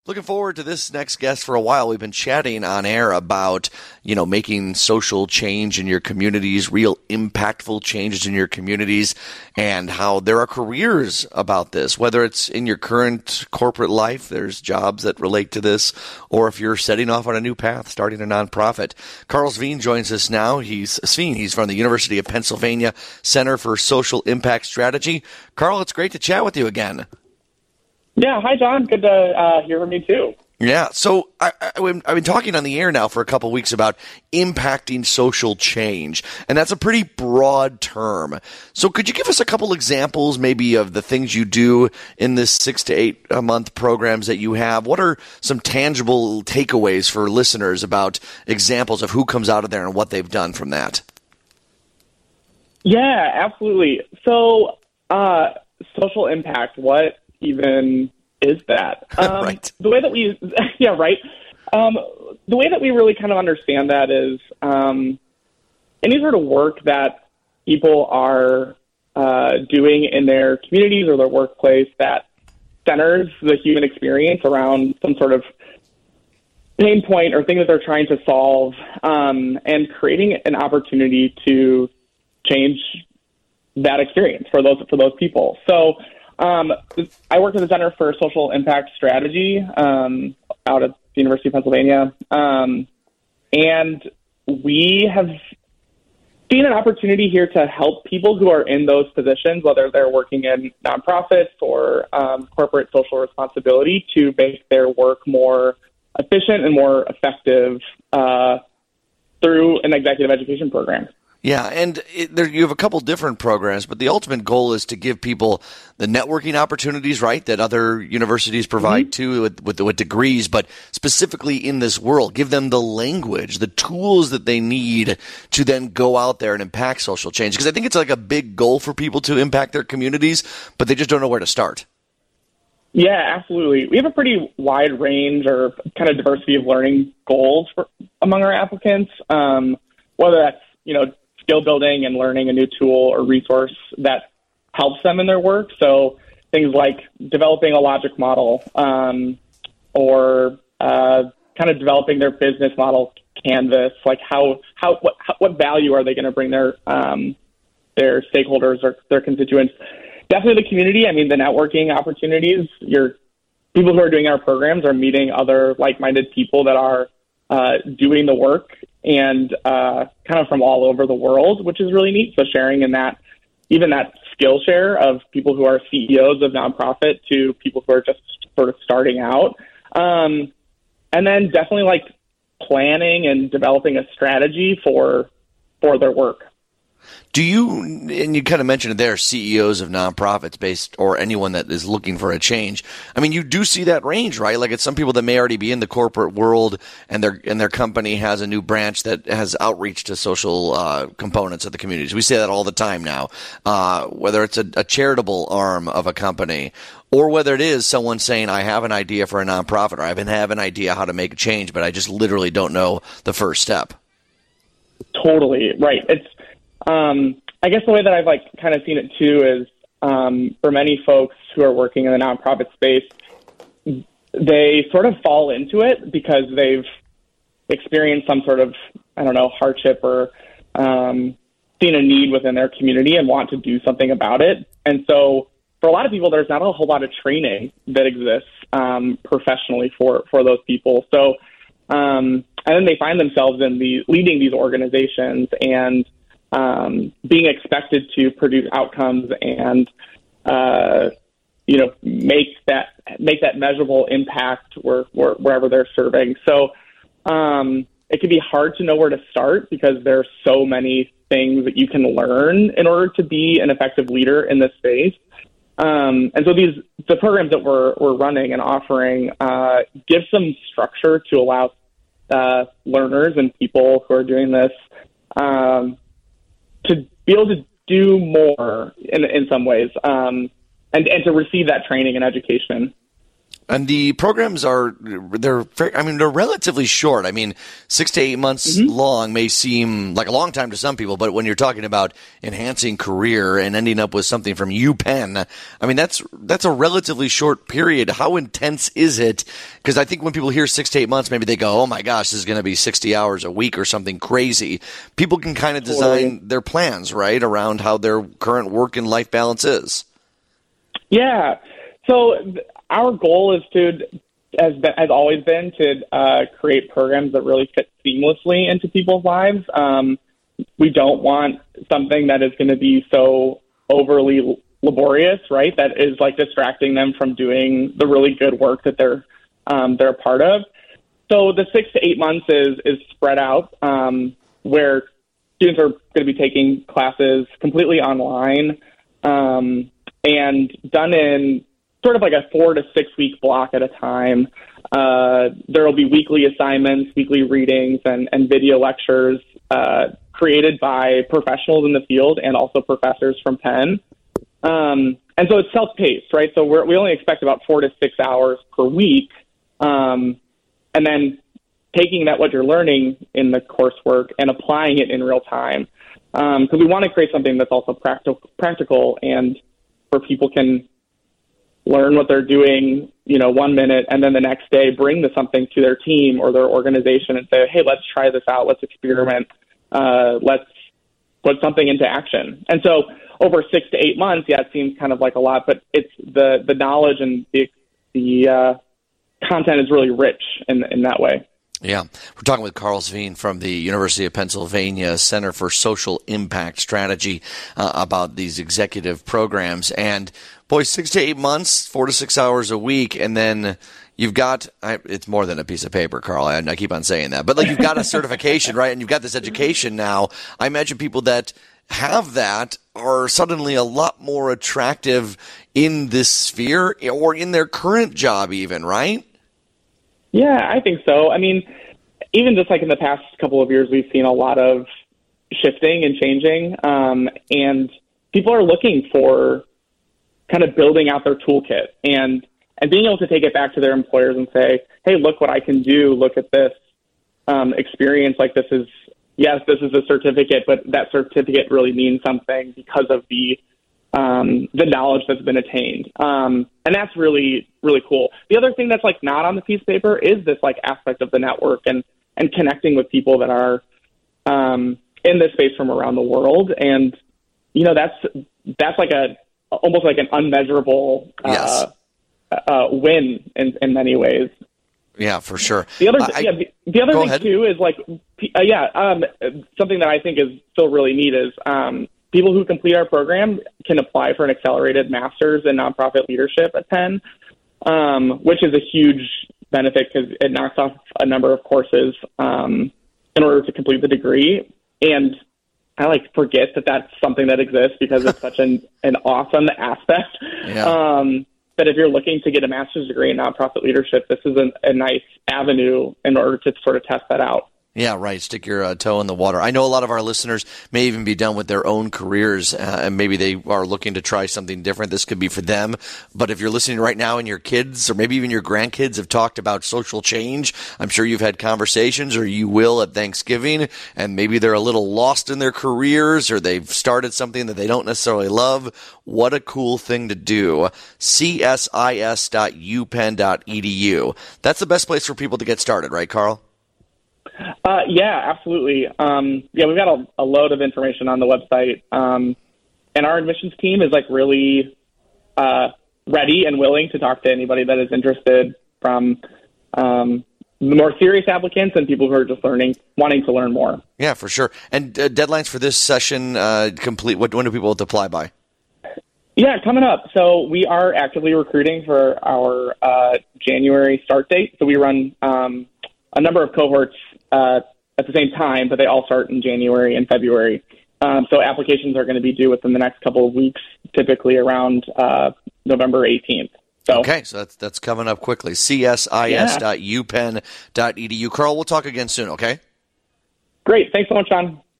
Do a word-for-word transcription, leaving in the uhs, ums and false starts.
Looking forward to this next guest for a while. We've been chatting on air about, you know, making social change in your communities, real impactful changes in your communities, and how there are careers about this, whether it's in your current corporate life, there's jobs that relate to this, or if you're setting off on a new path, starting a nonprofit. Carl Sveen joins us now. He's Sveen. He's from the University of Pennsylvania Center for Social Impact Strategy. Carl, it's great to chat with you again. Yeah, hi, John. Good to uh, hear from you, too. Yeah, so I, I, I've been talking on the air now for a couple of weeks about impacting social change, and that's a pretty broad term. So could you give us a couple examples maybe of the things you do in this six to eight a month programs that you have? What are some tangible takeaways for listeners about examples of who comes out of there and what they've done from that? Yeah, absolutely. So uh, social impact, what even is that? Um, right. The way that we, yeah, right. Um, the way that we really kind of understand that is um, any sort of work that people are uh, doing in their communities or their workplace that centers the human experience around some sort of pain point or thing that they're trying to solve, um, and creating an opportunity to change that experience for those for those people. So. Um, I work at the Center for Social Impact Strategy um, out at the University of Pennsylvania, um, and we have seen an opportunity here to help people who are in those positions, whether they're working in nonprofits or um, corporate social responsibility, to make their work more efficient and more effective uh, through an executive education program. Yeah, and it, there, you have a couple different programs, but the ultimate goal is to give people the networking opportunities, right, that other universities provide mm-hmm. too with, with, with degrees, but specifically in this world, give them the language, the tools that they need to then go out there and impact social change. Because I think it's like a big goal for people to impact their communities, but they just don't know where to start. Yeah, absolutely. We have a pretty wide range or kind of diversity of learning goals for, among our applicants, um, whether that's, you know, skill building and learning a new tool or resource that helps them in their work. So things like developing a logic model um, or uh, kind of developing their business model canvas, like how, how what, how, what value are they going to bring their um, their stakeholders or their constituents. Definitely the community. I mean, the networking opportunities. Your people who are doing our programs are meeting other like-minded people that are uh, doing the work and uh, kind of from all over the world, which is really neat. So sharing in that, even that skill share of people who are C E Os of nonprofit to people who are just sort of starting out. Um, and then definitely like planning and developing a strategy for for their work. Do you, and you kind of mentioned it there, C E Os of nonprofits based, or anyone that is looking for a change. I mean, you do see that range, right? Like it's some people that may already be in the corporate world and their, and their company has a new branch that has outreach to social uh, components of the communities. We say that all the time now, uh, whether it's a, a charitable arm of a company or whether it is someone saying, I have an idea for a nonprofit or I have an idea how to make a change, but I just literally don't know the first step. Totally, right. It's, Um, I guess the way that I've like kind of seen it too is um, for many folks who are working in the nonprofit space, they sort of fall into it because they've experienced some sort of, I don't know, hardship or um, seen a need within their community and want to do something about it. And so for a lot of people, there's not a whole lot of training that exists um, professionally for, for those people. So, um, and then they find themselves in the leading these organizations and Um, being expected to produce outcomes and, uh, you know, make that make that measurable impact where, where, wherever they're serving. So um, it can be hard to know where to start because there are so many things that you can learn in order to be an effective leader in this space. Um, and so these the programs that we're we're running and offering uh, give some structure to allow uh, learners and people who are doing this Um, to be able to do more in, in some ways, um, and, and to receive that training and education. And the programs are, they're, I mean, they're relatively short. I mean, six to eight months mm-hmm. long may seem like a long time to some people, but when you're talking about enhancing career and ending up with something from UPenn, I mean, that's, that's a relatively short period. How intense is it? Because I think when people hear six to eight months, maybe they go, oh my gosh, this is going to be sixty hours a week or something crazy. People can kind of design totally. their plans, right, around how their current work and life balance is. Yeah. So, our goal is to, has, been, has always been to uh, create programs that really fit seamlessly into people's lives. Um, we don't want something that is going to be so overly laborious, right? That is like distracting them from doing the really good work that they're um, they're a part of. So the six to eight months is is spread out, um, where students are going to be taking classes completely online um, and done in sort of like a four to six week block at a time. Uh, there will be weekly assignments, weekly readings, and, and video lectures uh, created by professionals in the field and also professors from Penn. Um, and so it's self-paced, right? So we're, we only expect about four to six hours per week. Um, and then taking that, what you're learning in the coursework, and applying it in real time. Because um, we want to create something that's also practical, practical and where people can learn what they're doing, you know, one minute, and then the next day bring the something to their team or their organization and say, hey, let's try this out. Let's experiment. Uh, let's put something into action. And so over six to eight months, yeah, it seems kind of like a lot, but it's the, the knowledge and the, the uh, content is really rich in, in that way. Yeah. We're talking with Carl Sveen from the University of Pennsylvania Center for Social Impact Strategy uh, about these executive programs. And, boy, six to eight months, four to six hours a week, and then you've got I, – it's more than a piece of paper, Carl. I, I keep on saying that. But, like, you've got a certification, right, and you've got this education now. I imagine people that have that are suddenly a lot more attractive in this sphere or in their current job even, right? Yeah, I think so. I mean, even just like in the past couple of years, we've seen a lot of shifting and changing, um, and people are looking for kind of building out their toolkit and, and being able to take it back to their employers and say, hey, look what I can do. Look at this um, experience. Like this is, yes, this is a certificate, but that certificate really means something because of the um, the knowledge that's been attained. Um, and that's really, really cool. The other thing that's like not on the piece of paper is this like aspect of the network and, and connecting with people that are um, in this space from around the world. And, you know, that's, that's like a, almost like an unmeasurable uh, yes. uh, win in, in many ways. Yeah, for sure. The other, I, yeah, the, the other thing ahead. too is like, uh, yeah, um, something that I think is still really neat is um, people who complete our program can apply for an accelerated master's in nonprofit leadership at Penn, um, which is a huge benefit because it knocks off a number of courses um, in order to complete the degree. And I like forget that that's something that exists because it's such an, an awesome aspect. Yeah. Um, that if you're looking to get a master's degree in nonprofit leadership, this is an, a nice avenue in order to sort of test that out. Yeah, right. Stick your uh, toe in the water. I know a lot of our listeners may even be done with their own careers, uh, and maybe they are looking to try something different. This could be for them. But if you're listening right now and your kids or maybe even your grandkids have talked about social change, I'm sure you've had conversations, or you will at Thanksgiving, and maybe they're a little lost in their careers or they've started something that they don't necessarily love. What a cool thing to do. C S I S dot U penn dot E D U. That's the best place for people to get started, right, Carl? Uh, yeah, absolutely. Um, yeah, we've got a, a load of information on the website. Um, and our admissions team is like really uh, ready and willing to talk to anybody that is interested, from um, the more serious applicants and people who are just learning, wanting to learn more. Yeah, for sure. And uh, deadlines for this session uh, complete. What, when do people have to apply by? Yeah, coming up. So we are actively recruiting for our uh, January start date. So we run um, a number of cohorts uh, at the same time, but they all start in January and February. Um, so applications are going to be due within the next couple of weeks, typically around uh, November eighteenth. So, okay, so that's that's coming up quickly. C S I S dot U penn dot E D U. Carl, we'll talk again soon, okay? Great. Thanks so much, John.